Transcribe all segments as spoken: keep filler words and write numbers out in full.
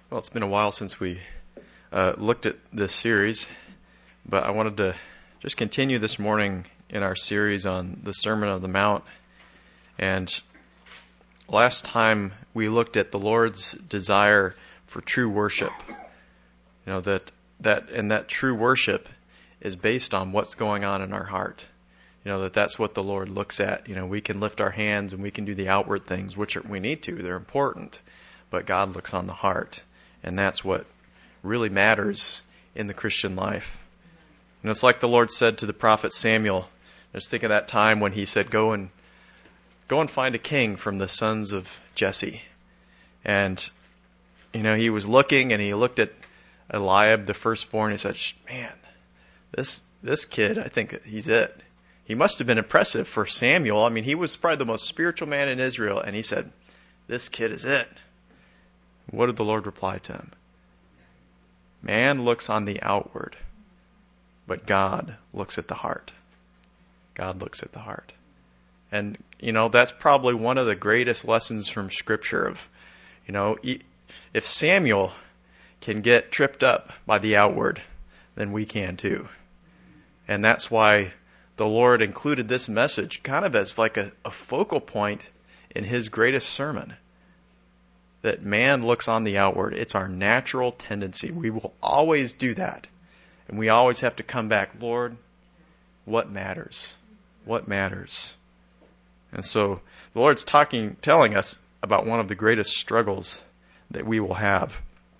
Well, it's been a while since we uh, looked at this series, but I wanted to just continue this morning in our series on the Sermon on the Mount. And last time we looked at the Lord's desire for true worship. You know, that that and that true worship is based on what's going on in our heart. You know, that that's what the Lord looks at. You know, we can lift our hands and we can do the outward things, which are, we need to. They're important. But God looks on the heart. And that's what really matters in the Christian life. And it's like the Lord said to the prophet Samuel. Just think of that time when he said, go and go and find a king from the sons of Jesse. And, you know, he was looking and he looked at Eliab, the firstborn. He said, man, this this kid, I think he's it. He must have been impressive for Samuel. I mean, he was probably the most spiritual man in Israel. And he said, this kid is it. What did the Lord reply to him? Man looks on the outward, but God looks at the heart. God looks at the heart. And, you know, that's probably one of the greatest lessons from Scripture of, you know, if Samuel can get tripped up by the outward, then we can too. And that's why the Lord included this message kind of as like a, a focal point in His greatest sermon. That man looks on the outward. It's our natural tendency. We will always do that. And we always have to come back, Lord, what matters? What matters? And so the Lord's talking, telling us about one of the greatest struggles that we will have.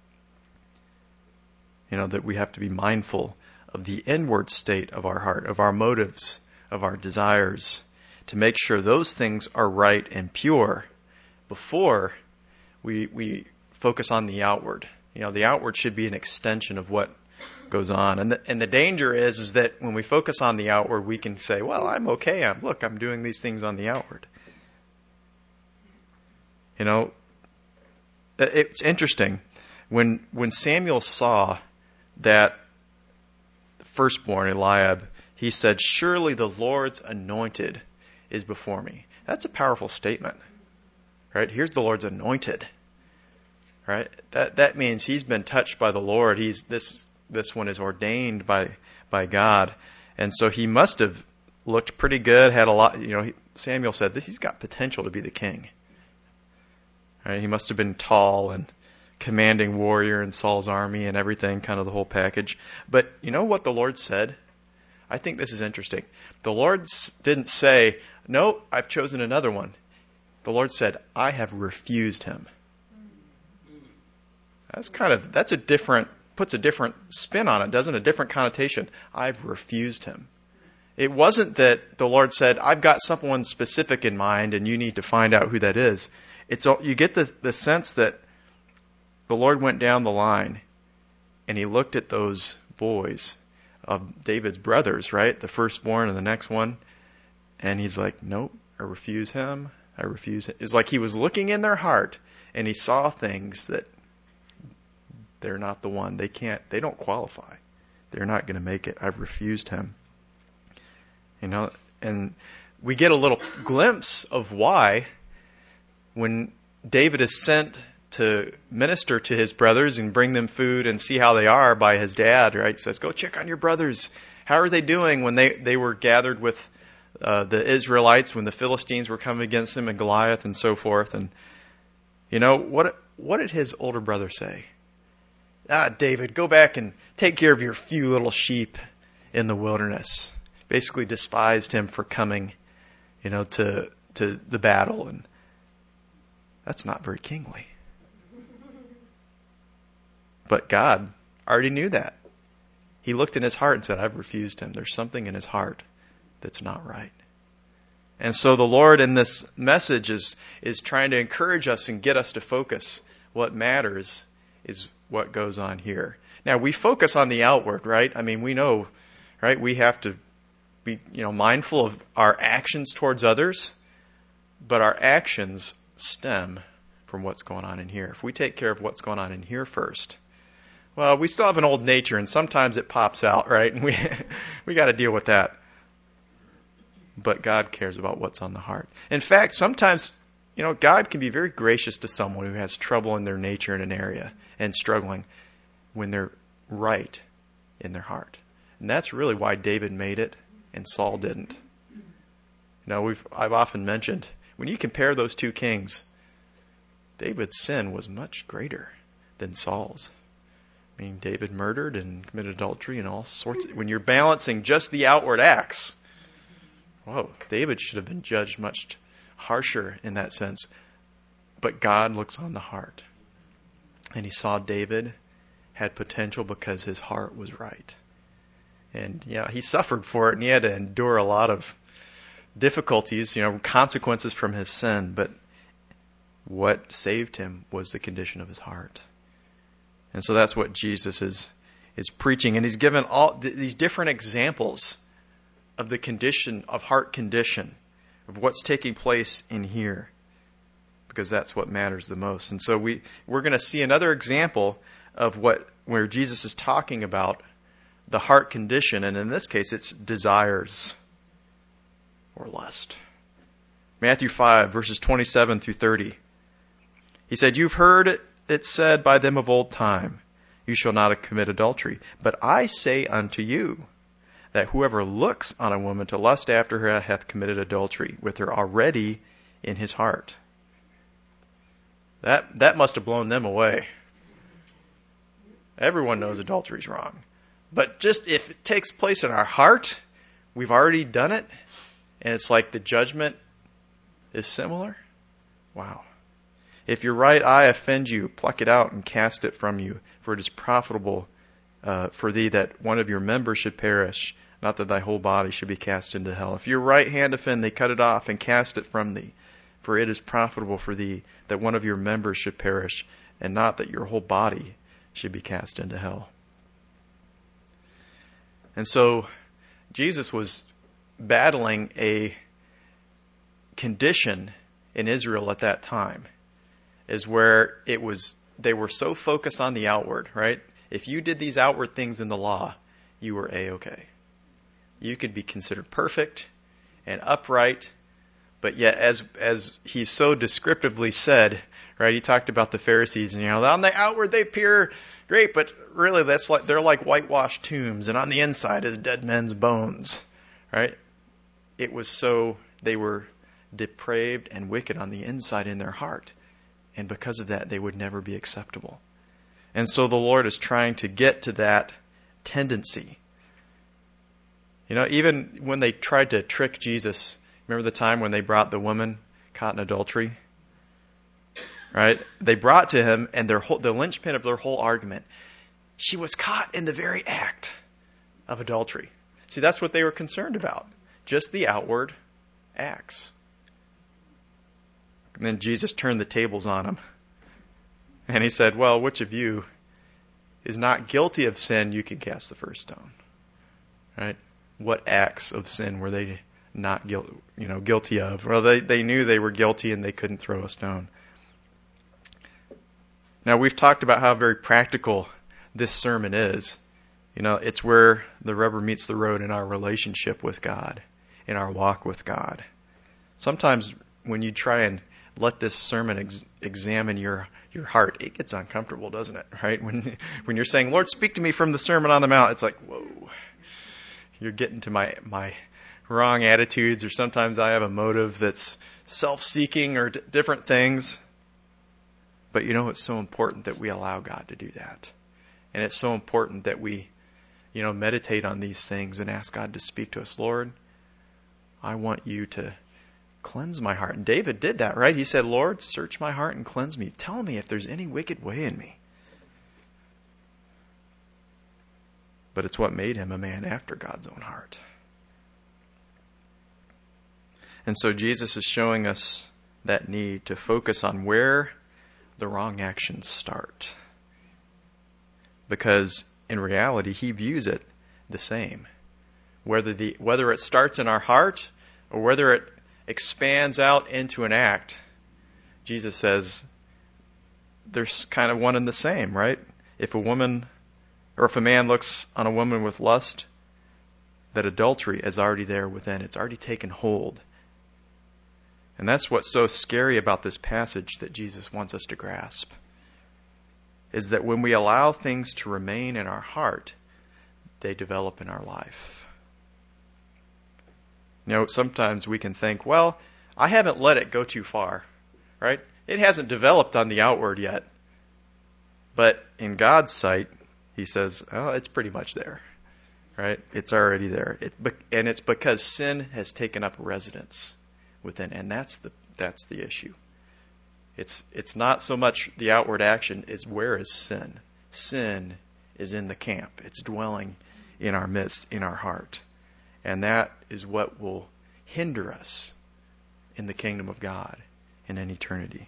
You know, that we have to be mindful of the inward state of our heart, of our motives, of our desires, to make sure those things are right and pure before We we focus on the outward. You know, the outward should be an extension of what goes on. And the, and the danger is, is that when we focus on the outward, we can say, well, I'm okay. I'm, look, I'm doing these things on the outward. You know, it's interesting. When when Samuel saw that firstborn, Eliab, he said, surely the Lord's anointed is before me. That's a powerful statement. Right? Here's the Lord's anointed. Right? That that means he's been touched by the Lord. He's this this one is ordained by by God, and so he must have looked pretty good. Had a lot. You know, he, Samuel said this. He's got potential to be the king. Right? He must have been tall and commanding warrior in Saul's army and everything, kind of the whole package. But you know what the Lord said? I think this is interesting. The Lord didn't say, "No, I've chosen another one." The Lord said, I have refused him. That's kind of, that's a different, puts a different spin on it, doesn't it? A different connotation. I've refused him. It wasn't that the Lord said, I've got someone specific in mind and you need to find out who that is. It's, you get the, the sense that the Lord went down the line and he looked at those boys of David's brothers, right? The firstborn and the next one. And he's like, nope, I refuse him. I refuse it. It's like he was looking in their heart and he saw things that they're not the one. They can't, they don't qualify. They're not going to make it. I've refused him. You know, and we get a little glimpse of why when David is sent to minister to his brothers and bring them food and see how they are by his dad, right? He says, go check on your brothers. How are they doing when they, they were gathered with Uh, the Israelites when the Philistines were coming against them and Goliath and so forth. And, you know, what what did his older brother say? Ah, David, go back and take care of your few little sheep in the wilderness. Basically despised him for coming, you know, to to the battle. And that's not very kingly. But God already knew that. He looked in his heart and said, I've refused him. There's something in his heart that's not right. And so the Lord in this message is is trying to encourage us and get us to focus. What matters is what goes on here. Now, we focus on the outward, right? I mean, we know, right? We have to be, you know, mindful of our actions towards others, but our actions stem from what's going on in here. If we take care of what's going on in here first, well, we still have an old nature, and sometimes it pops out, right? And we we got to deal with that. But God cares about what's on the heart. In fact, sometimes you know, God can be very gracious to someone who has trouble in their nature in an area and struggling when they're right in their heart. And that's really why David made it and Saul didn't. You know, we've I've often mentioned, when you compare those two kings, David's sin was much greater than Saul's. I mean, David murdered and committed adultery and all sorts. Of, when you're balancing just the outward acts, whoa, David should have been judged much harsher in that sense. But God looks on the heart. And he saw David had potential because his heart was right. And yeah, he suffered for it and he had to endure a lot of difficulties, you know, consequences from his sin. But what saved him was the condition of his heart. And so that's what Jesus is is preaching. And he's given all th- these different examples of the condition, of heart condition, of what's taking place in here. Because that's what matters the most. And so we, we're going to see another example of what where Jesus is talking about the heart condition. And in this case, it's desires or lust. Matthew five, verses twenty-seven through thirty. He said, "You've heard it said by them of old time, you shall not commit adultery. But I say unto you, that whoever looks on a woman to lust after her hath committed adultery with her already in his heart." That that must have blown them away. Everyone knows adultery is wrong. But just if it takes place in our heart, we've already done it, and it's like the judgment is similar. Wow. If your right eye offend you, pluck it out and cast it from you, for it is profitable uh, for thee that one of your members should perish, not that thy whole body should be cast into hell. If your right hand offend thee, cut it off and cast it from thee, for it is profitable for thee that one of your members should perish, and not that your whole body should be cast into hell. And so Jesus was battling a condition in Israel at that time, is where it was they were so focused on the outward, right? If you did these outward things in the law, you were A-okay. You could be considered perfect and upright, but yet as as he so descriptively said, right? He talked about the Pharisees, and you know, on the outward they appear great, but really that's like they're like whitewashed tombs, and on the inside is dead men's bones, right? It was so they were depraved and wicked on the inside in their heart. And because of that, they would never be acceptable. And so the Lord is trying to get to that tendency. You know, even when they tried to trick Jesus, remember the time when they brought the woman caught in adultery? Right? They brought to him, and their whole, the linchpin of their whole argument, she was caught in the very act of adultery. See, that's what they were concerned about. Just the outward acts. And then Jesus turned the tables on him. And he said, well, which of you is not guilty of sin, you can cast the first stone. Right? What acts of sin were they not guilty, you know, guilty of? Well, they, they knew they were guilty and they couldn't throw a stone. Now, we've talked about how very practical this sermon is. You know, it's where the rubber meets the road in our relationship with God, in our walk with God. Sometimes when you try and let this sermon ex- examine your, your heart, it gets uncomfortable, doesn't it? Right? When when you're saying, Lord, speak to me from the Sermon on the Mount, it's like, whoa, you're getting to my, my wrong attitudes, or sometimes I have a motive that's self-seeking or d- different things. But you know, it's so important that we allow God to do that. And it's so important that we, you know, meditate on these things and ask God to speak to us. Lord, I want you to cleanse my heart. And David did that, right? He said, Lord, search my heart and cleanse me. Tell me if there's any wicked way in me. But it's what made him a man after God's own heart. And so Jesus is showing us that need to focus on where the wrong actions start. Because in reality, he views it the same. Whether the whether it starts in our heart or whether it expands out into an act, Jesus says there's kind of one and the same, right? If a woman or if a man looks on a woman with lust, that adultery is already there within. It's already taken hold. And that's what's so scary about this passage that Jesus wants us to grasp, is that when we allow things to remain in our heart, they develop in our life. You know, sometimes we can think, well, I haven't let it go too far, right? It hasn't developed on the outward yet. But in God's sight, he says, oh, it's pretty much there, right? It's already there. It, and it's because sin has taken up residence within, and that's the that's the issue. It's it's not so much the outward action, it's where is sin? Sin is in the camp. It's dwelling in our midst, in our heart. And that is what will hinder us in the kingdom of God and in eternity.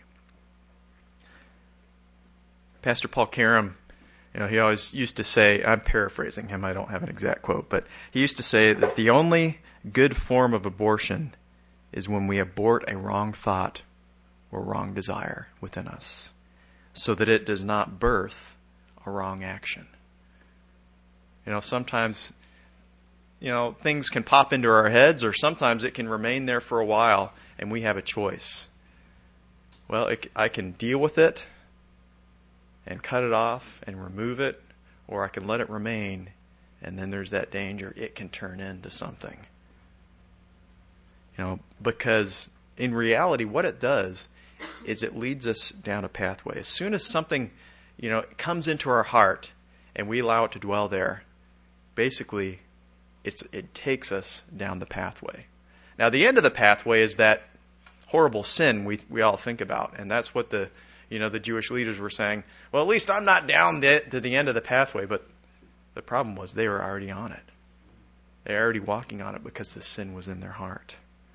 Pastor Paul Karam, you know, he always used to say, I'm paraphrasing him, I don't have an exact quote, but he used to say that the only good form of abortion is when we abort a wrong thought or wrong desire within us, so that it does not birth a wrong action. You know, sometimes, you know, things can pop into our heads, or sometimes it can remain there for a while, and we have a choice. Well, it, I can deal with it and cut it off and remove it, or I can let it remain, and then there's that danger it can turn into something. You know, because in reality, what it does is it leads us down a pathway. As soon as something, you know, comes into our heart and we allow it to dwell there, basically, it's it takes us down the pathway. Now, the end of the pathway is that horrible sin we we all think about, and that's what the you know the Jewish leaders were saying. Well, at least I'm not down the, to the end of the pathway, but the problem was they were already on it. They were already walking on it because the sin was in their heart.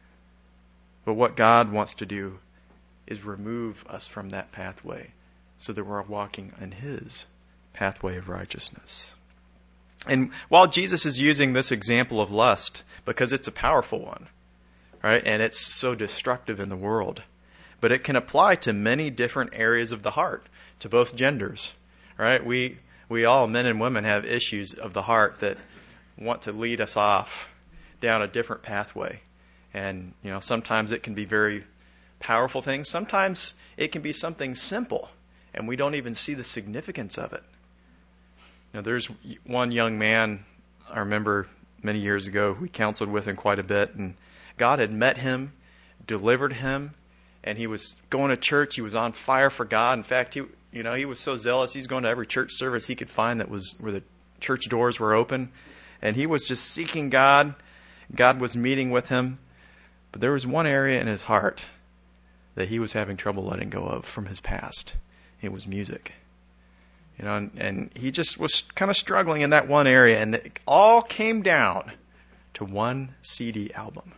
But what God wants to do is remove us from that pathway so that we're walking in His pathway of righteousness. And while Jesus is using this example of lust, because it's a powerful one, right, and it's so destructive in the world, but it can apply to many different areas of the heart, to both genders, right? We we all, men and women, have issues of the heart that want to lead us off down a different pathway. And, you know, sometimes it can be very powerful things. Sometimes it can be something simple, and we don't even see the significance of it. You know, there's one young man I remember many years ago, we counseled with him quite a bit, and God had met him, delivered him, and he was going to church. He was on fire for God. In fact, he, you know, he was so zealous. He was going to every church service he could find that was where the church doors were open, and he was just seeking God. God was meeting with him. But there was one area in his heart that he was having trouble letting go of from his past. It was music. You know, and, and he just was kind of struggling in that one area, and it all came down to one C D album.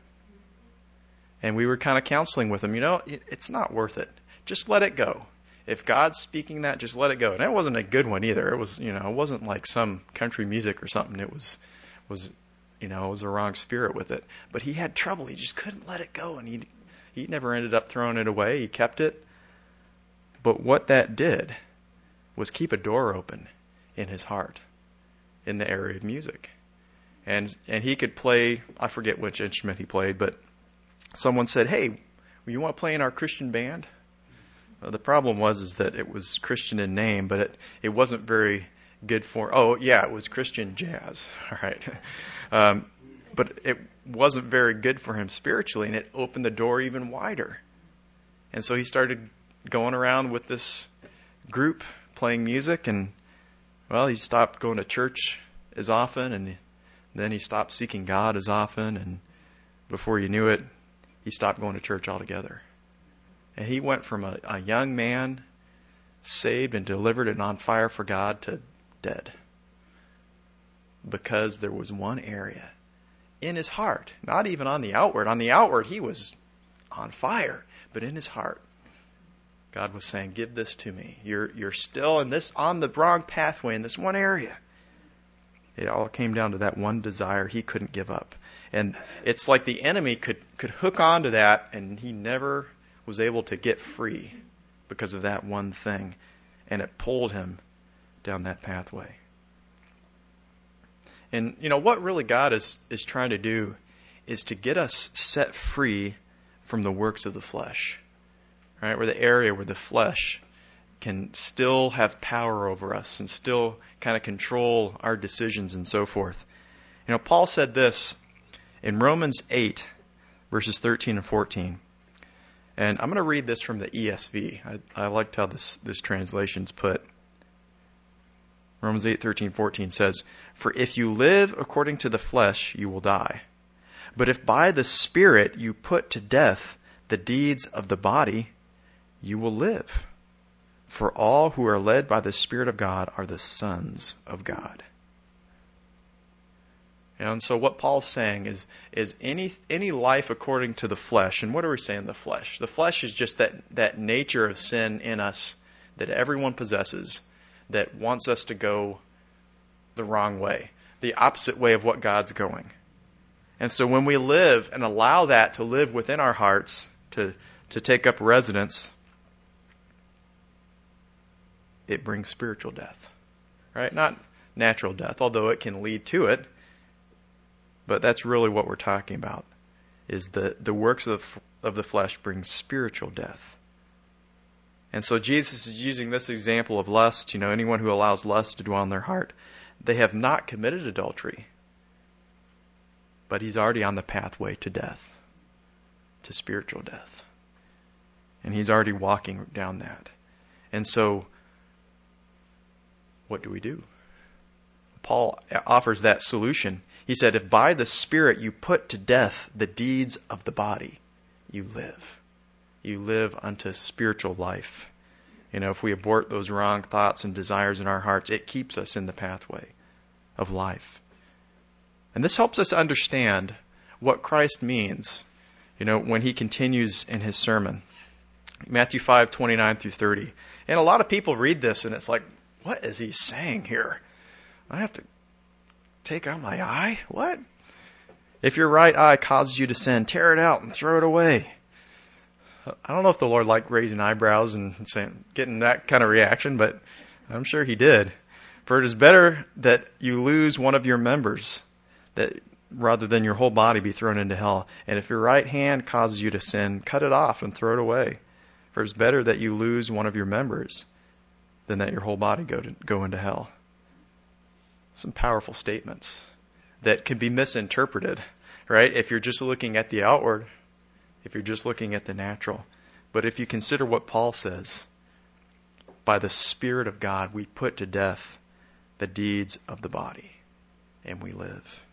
And we were kind of counseling with him, you know, it, it's not worth it. Just let it go. If God's speaking that, just let it go. And it wasn't a good one either. It was, you know, it wasn't like some country music or something. It was, was, you know, it was a wrong spirit with it. But he had trouble. He just couldn't let it go. And he, he never ended up throwing it away. He kept it. But what that did was keep a door open in his heart in the area of music. And and he could play, I forget which instrument he played, but someone said, hey, you want to play in our Christian band? Well, the problem was is that it was Christian in name, but it, it wasn't very good for, oh, yeah, it was Christian jazz. All right. Um, but it wasn't very good for him spiritually, and it opened the door even wider. And so he started going around with this group playing music, and, well, he stopped going to church as often, and then he stopped seeking God as often, and before you knew it, he stopped going to church altogether. And he went from a, a young man, saved and delivered and on fire for God, to dead. Because there was one area in his heart, not even on the outward. On the outward, he was on fire, but in his heart, God was saying, give this to me. You're you're still in this on the wrong pathway in this one area. It all came down to that one desire he couldn't give up. And it's like the enemy could, could hook onto that, and he never was able to get free because of that one thing. And it pulled him down that pathway. And, you know, what really God is, is trying to do is to get us set free from the works of the flesh. Right? Where the area where the flesh can still have power over us and still kind of control our decisions and so forth. You know, Paul said this in Romans eight, verses thirteen and fourteen. And I'm going to read this from the E S V. I, I liked how this, this translation's put. Romans eight, thirteen, fourteen says, "For if you live according to the flesh, you will die. But if by the Spirit you put to death the deeds of the body, you will live. For all who are led by the Spirit of God are the sons of God." And so what Paul's saying is, is any any life according to the flesh, and what are we saying, the flesh? The flesh is just that, that nature of sin in us that everyone possesses that wants us to go the wrong way, the opposite way of what God's going. And so when we live and allow that to live within our hearts, to, to take up residence, it brings spiritual death, right? Not natural death, although it can lead to it. But that's really what we're talking about, is the, the works of, of the flesh bring spiritual death. And so Jesus is using this example of lust. You know, anyone who allows lust to dwell in their heart, they have not committed adultery, but he's already on the pathway to death, to spiritual death. And he's already walking down that. And so, what do we do? Paul offers that solution. He said, if by the Spirit you put to death the deeds of the body, you live. You live unto spiritual life. You know, if we abort those wrong thoughts and desires in our hearts, it keeps us in the pathway of life. And this helps us understand what Christ means, you know, when he continues in his sermon. Matthew five, twenty-nine through thirty. And a lot of people read this and it's like, what is he saying here? I have to take out my eye? What? If your right eye causes you to sin, tear it out and throw it away. I don't know if the Lord liked raising eyebrows and saying, getting that kind of reaction, but I'm sure he did. For it is better that you lose one of your members that rather than your whole body be thrown into hell. And if your right hand causes you to sin, cut it off and throw it away. For it's better that you lose one of your members than that your whole body go to, go into hell. Some powerful statements that can be misinterpreted, right? If you're just looking at the outward, if you're just looking at the natural. But if you consider what Paul says, by the Spirit of God, we put to death the deeds of the body, and we live.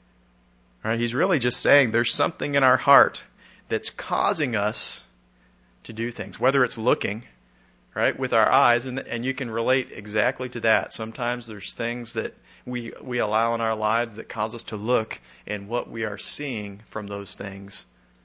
All right? He's really just saying there's something in our heart that's causing us to do things, whether it's looking, right, with our eyes, and and you can relate exactly to that. Sometimes there's things that we we allow in our lives that cause us to look, and what we are seeing from those things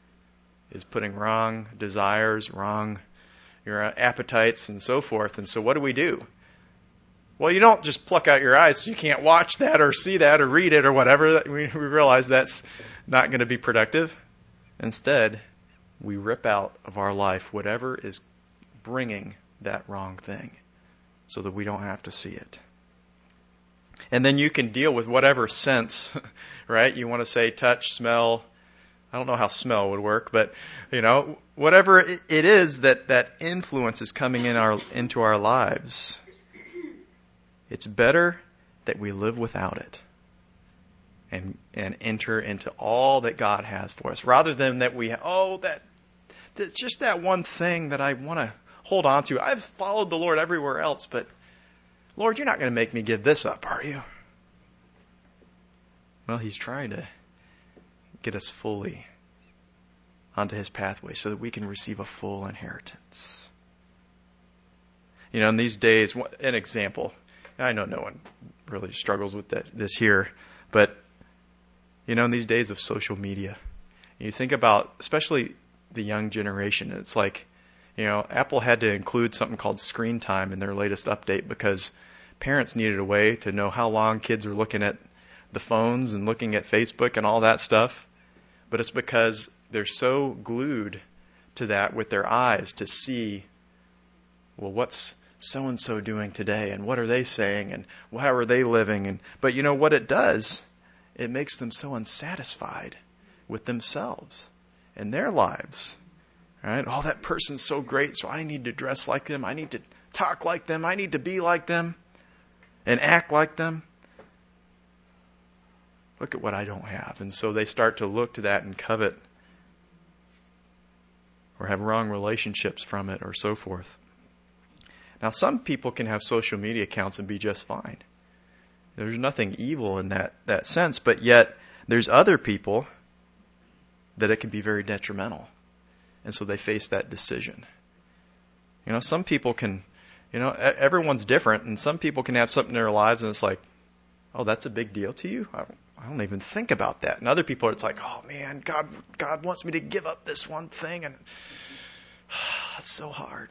is putting wrong desires, wrong your appetites, and so forth. And so what do we do? Well, you don't just pluck out your eyes so you can't watch that or see that or read it or whatever. We, we realize that's not going to be productive. Instead, we rip out of our life whatever is bringing that wrong thing so that we don't have to see it. And then you can deal with whatever sense, right? You want to say touch, smell. I don't know how smell would work, but, you know, whatever it is that, that influence is coming in our into our lives, it's better that we live without it and and enter into all that God has for us, rather than that we, oh, that that's just that one thing that I want to hold on to. I've followed the Lord everywhere else, but Lord, you're not going to make me give this up, are you? Well, he's trying to get us fully onto his pathway so that we can receive a full inheritance. You know, in these days, an example, I know no one really struggles with that, this here, but, you know, in these days of social media, you think about, especially the young generation, it's like, you know, Apple had to include something called screen time in their latest update because parents needed a way to know how long kids are looking at the phones and looking at Facebook and all that stuff. But it's because they're so glued to that with their eyes to see, well, what's so-and-so doing today and what are they saying and how are they living? And but you know what it does? It makes them so unsatisfied with themselves. in their lives. Right? Oh, that person's so great, so I need to dress like them. I need to talk like them. I need to be like them and act like them. Look at what I don't have. And so they start to look to that and covet or have wrong relationships from it or so forth. Now, some people can have social media accounts and be just fine. There's nothing evil in that, that sense, but yet there's other people that it can be very detrimental. And so they face that decision. You know, some people can, you know, everyone's different, and some people can have something in their lives and it's like, oh, that's a big deal to you? I, I don't even think about that. And other people, it's like, oh man, God, God wants me to give up this one thing, and it's so hard.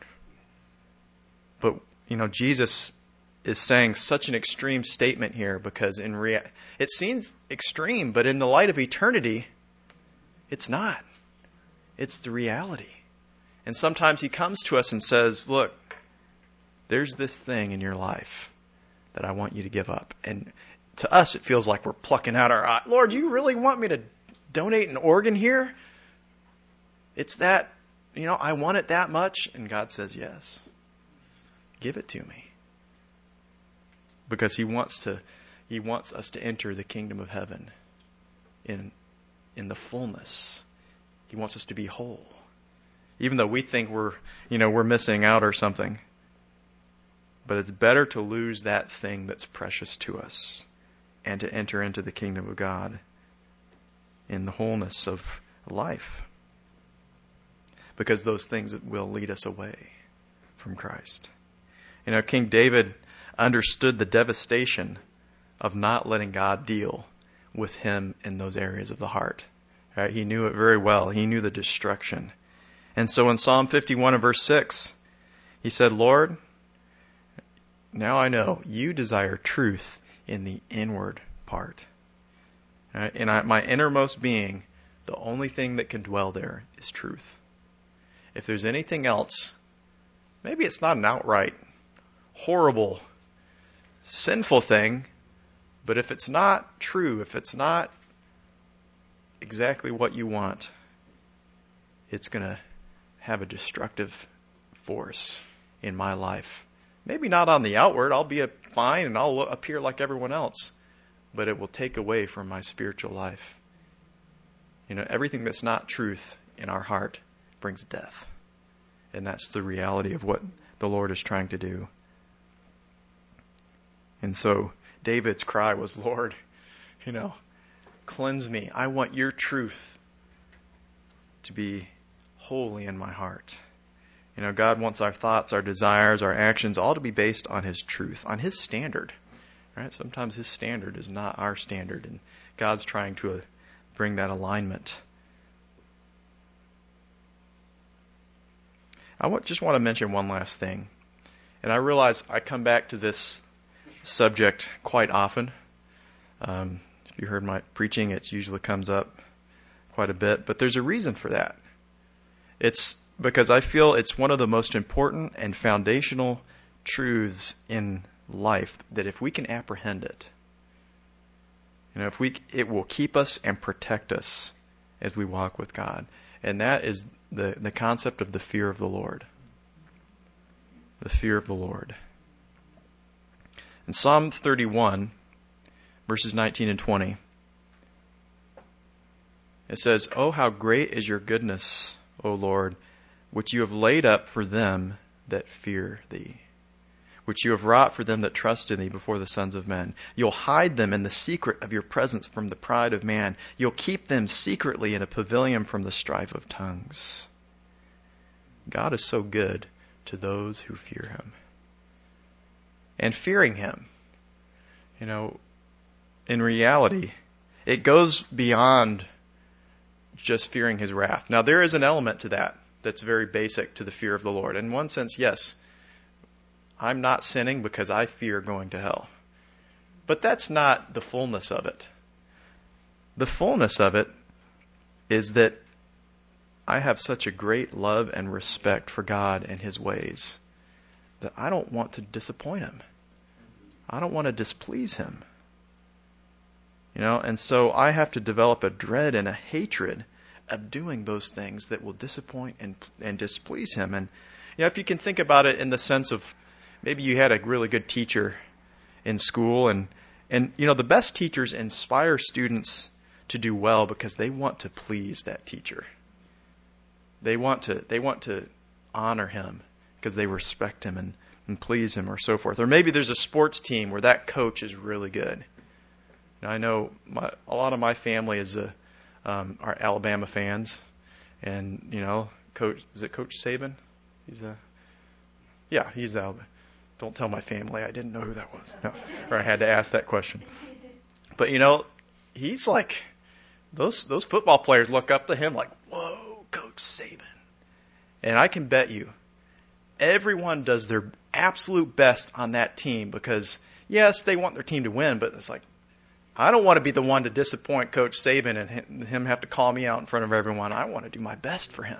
But, you know, Jesus is saying such an extreme statement here because in rea- it seems extreme, but in the light of eternity, it's not. It's the reality. And sometimes he comes to us and says, look, there's this thing in your life that I want you to give up. And to us, it feels like we're plucking out our eye. Lord, you really want me to donate an organ here? It's that, you know, I want it that much. And God says, yes. Give it to me. Because he wants to, he wants us to enter the kingdom of heaven in, in the fullness. He wants us to be whole. Even though we think we're, you know, we're missing out or something. But it's better to lose that thing that's precious to us and to enter into the kingdom of God in the wholeness of life. Because those things will lead us away from Christ. You know, King David understood the devastation of not letting God deal with him in those areas of the heart. Right? He knew it very well. He knew the destruction. And so in Psalm fifty-one and verse six, he said, Lord, now I know you desire truth in the inward part. Right? In my innermost being, the only thing that can dwell there is truth. If there's anything else, maybe it's not an outright horrible, sinful thing, but if it's not true, if it's not exactly what you want, it's going to have a destructive force in my life. Maybe not on the outward. I'll be a fine and I'll appear like everyone else, but it will take away from my spiritual life. You know, everything that's not truth in our heart brings death. And that's the reality of what the Lord is trying to do. And so David's cry was, Lord, you know, cleanse me. I want your truth to be holy in my heart. You know, God wants our thoughts, our desires, our actions all to be based on his truth, on his standard. Right? Sometimes his standard is not our standard, and God's trying to uh, bring that alignment. I w- just want to mention one last thing. And I realize I come back to this subject quite often. Um, if you heard my preaching, it usually comes up quite a bit. But there's a reason for that. It's because I feel it's one of the most important and foundational truths in life that if we can apprehend it, you know, if we, it will keep us and protect us as we walk with God. And that is the, the concept of the fear of the Lord. The fear of the Lord. In Psalm thirty-one, verses nineteen and twenty, it says, "Oh, how great is your goodness, O Lord, which you have laid up for them that fear thee, which you have wrought for them that trust in thee before the sons of men. You'll hide them in the secret of your presence from the pride of man. You'll keep them secretly in a pavilion from the strife of tongues." God is so good to those who fear him. And fearing him, you know, in reality, it goes beyond just fearing his wrath. Now, there is an element to that that's very basic to the fear of the Lord. In one sense, yes, I'm not sinning because I fear going to hell. But that's not the fullness of it. The fullness of it is that I have such a great love and respect for God and his ways that I don't want to disappoint him. I don't want to displease him. You know, and so I have to develop a dread and a hatred of doing those things that will disappoint and, and displease him. And you know, if you can think about it in the sense of maybe you had a really good teacher in school, and, and you know, the best teachers inspire students to do well because they want to please that teacher. They want to they want to honor him because they respect him and, and please him, or so forth. Or maybe there's a sports team where that coach is really good. Now, I know my, a lot of my family is a, um, are Alabama fans, and you know, coach is it Coach Saban? He's the yeah, he's the Alabama. Don't tell my family I didn't know who that was, no, or I had to ask that question. But you know, he's like those those football players look up to him like, whoa, Coach Saban. And I can bet you, everyone does their absolute best on that team because yes, they want their team to win, but it's like, I don't want to be the one to disappoint Coach Saban and him have to call me out in front of everyone. I want to do my best for him.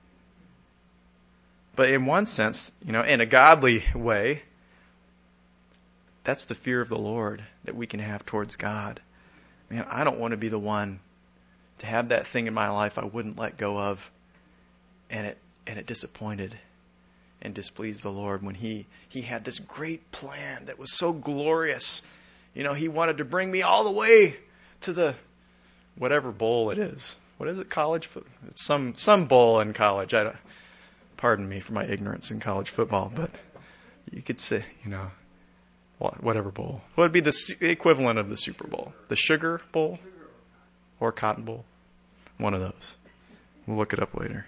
But in one sense, you know, in a godly way, that's the fear of the Lord that we can have towards God. Man, I don't want to be the one to have that thing in my life I wouldn't let go of, and it and it disappointed and displeased the Lord when he, he had this great plan that was so glorious. You know, he wanted to bring me all the way to the whatever bowl it is. What is it, college? It's some some bowl in college. I don't, pardon me for my ignorance in college football, but you could say, you know, whatever bowl. What would be the equivalent of the Super Bowl? The Sugar Bowl or Cotton Bowl? One of those. We'll look it up later.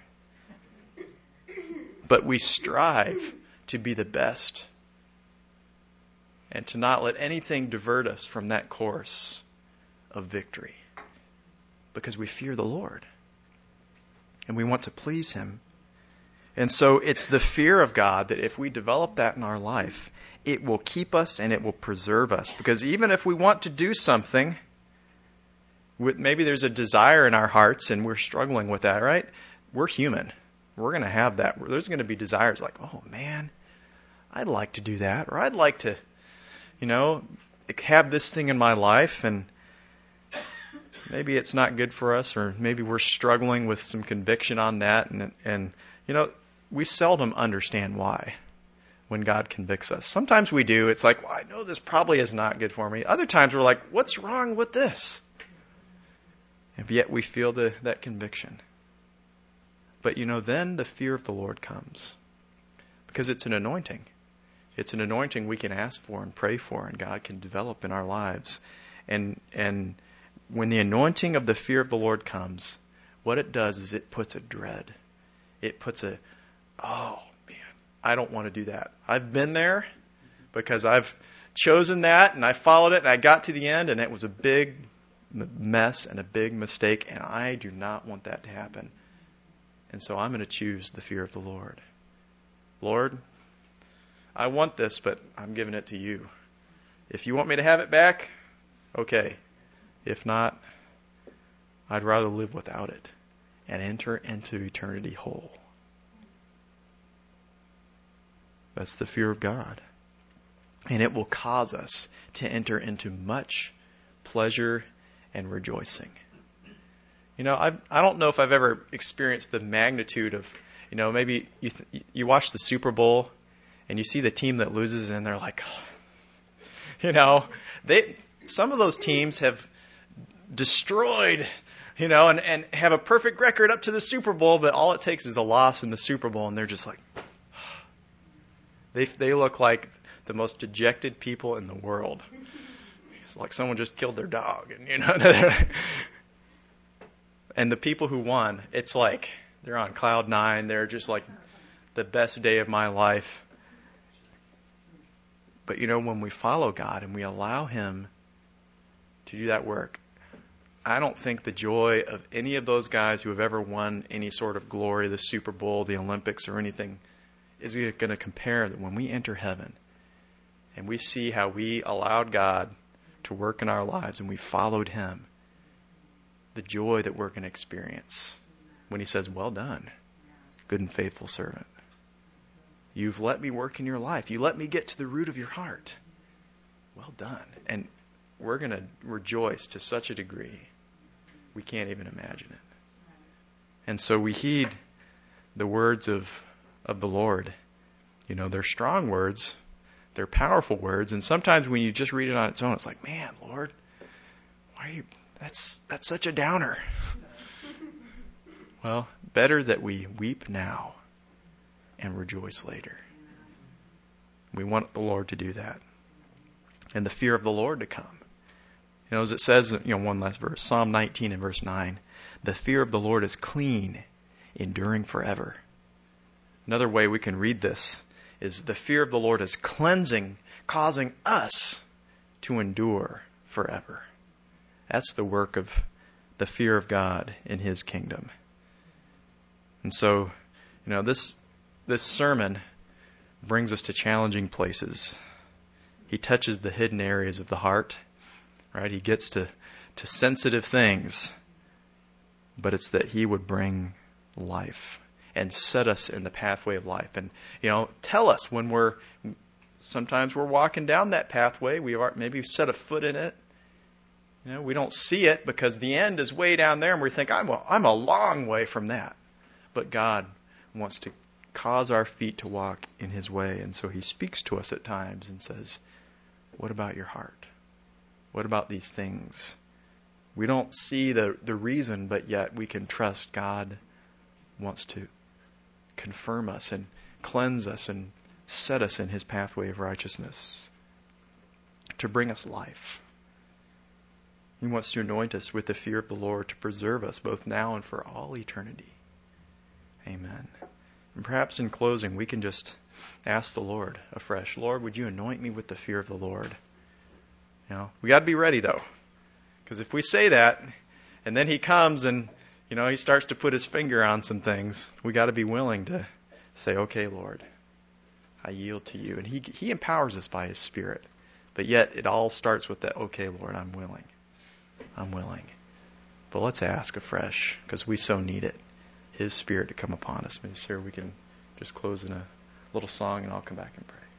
But we strive to be the best and to not let anything divert us from that course of victory, because we fear the Lord and we want to please him. And so it's the fear of God that if we develop that in our life, it will keep us and it will preserve us. Because even if we want to do something, maybe there's a desire in our hearts and we're struggling with that, right? We're human. We're going to have that. There's going to be desires like, oh man, I'd like to do that. Or I'd like to, you know, have this thing in my life, and maybe it's not good for us, or maybe we're struggling with some conviction on that. And, and you know, we seldom understand why when God convicts us. Sometimes we do. It's like, well, I know this probably is not good for me. Other times we're like, what's wrong with this? And yet we feel the, that conviction. But, you know, then the fear of the Lord comes. Because it's an anointing. It's an anointing we can ask for and pray for, and God can develop in our lives. And and when the anointing of the fear of the Lord comes, what it does is it puts a dread. It puts a, oh, man, I don't want to do that. I've been there because I've chosen that, and I followed it, and I got to the end, and it was a big mess and a big mistake, and I do not want that to happen. And so I'm going to choose the fear of the Lord. Lord, I want this, but I'm giving it to you. If you want me to have it back, okay. If not, I'd rather live without it and enter into eternity whole. That's the fear of God. And it will cause us to enter into much pleasure and rejoicing. You know, I I don't know if I've ever experienced the magnitude of, you know, maybe you th- you watch the Super Bowl and you see the team that loses and they're like, oh. you know, they some of those teams have destroyed, you know, and, and have a perfect record up to the Super Bowl, but all it takes is a loss in the Super Bowl, and they're just like, they they look like the most dejected people in the world. It's like someone just killed their dog, and you know. And the people who won, it's like they're on cloud nine. They're just like the best day of my life. But you know, when we follow God and we allow Him to do that work, I don't think the joy of any of those guys who have ever won any sort of glory, the Super Bowl, the Olympics, or anything, is going to compare that when we enter heaven and we see how we allowed God to work in our lives and we followed Him, the joy that we're going to experience when He says, well done, good and faithful servant. You've let me work in your life. You let me get to the root of your heart. Well done. And we're going to rejoice to such a degree we can't even imagine it. And so we heed the words of, of the Lord. You know, they're strong words. They're powerful words. And sometimes when you just read it on its own, it's like, man, Lord, why are you, that's, that's such a downer. Well, better that we weep now and rejoice later. We want the Lord to do that. And the fear of the Lord to come. You know, as it says, you know, one last verse, Psalm nineteen and verse nine, the fear of the Lord is clean, enduring forever. Another way we can read this is the fear of the Lord is cleansing, causing us to endure forever. That's the work of the fear of God in His kingdom. And so, you know, this this sermon brings us to challenging places. He touches the hidden areas of the heart, right? He gets to, to sensitive things, but it's that He would bring life and set us in the pathway of life. And, you know, tell us when we're, sometimes we're walking down that pathway, we are maybe set a foot in it. You know, we don't see it because the end is way down there and we think, I'm a, I'm a long way from that. But God wants to cause our feet to walk in His way. And so He speaks to us at times and says, what about your heart? What about these things? We don't see the, the reason, but yet we can trust God wants to confirm us and cleanse us and set us in His pathway of righteousness to bring us life. He wants to anoint us with the fear of the Lord to preserve us both now and for all eternity. Amen. And perhaps in closing, we can just ask the Lord afresh, Lord, would you anoint me with the fear of the Lord? You know, we got to be ready though, because if we say that, and then He comes and you know He starts to put His finger on some things, we got to be willing to say, okay, Lord, I yield to you, and He He empowers us by His Spirit, but yet it all starts with that. Okay, Lord, I'm willing, I'm willing. But let's ask afresh because we so need it. His Spirit to come upon us. Maybe, Sarah, we can just close in a little song and I'll come back and pray.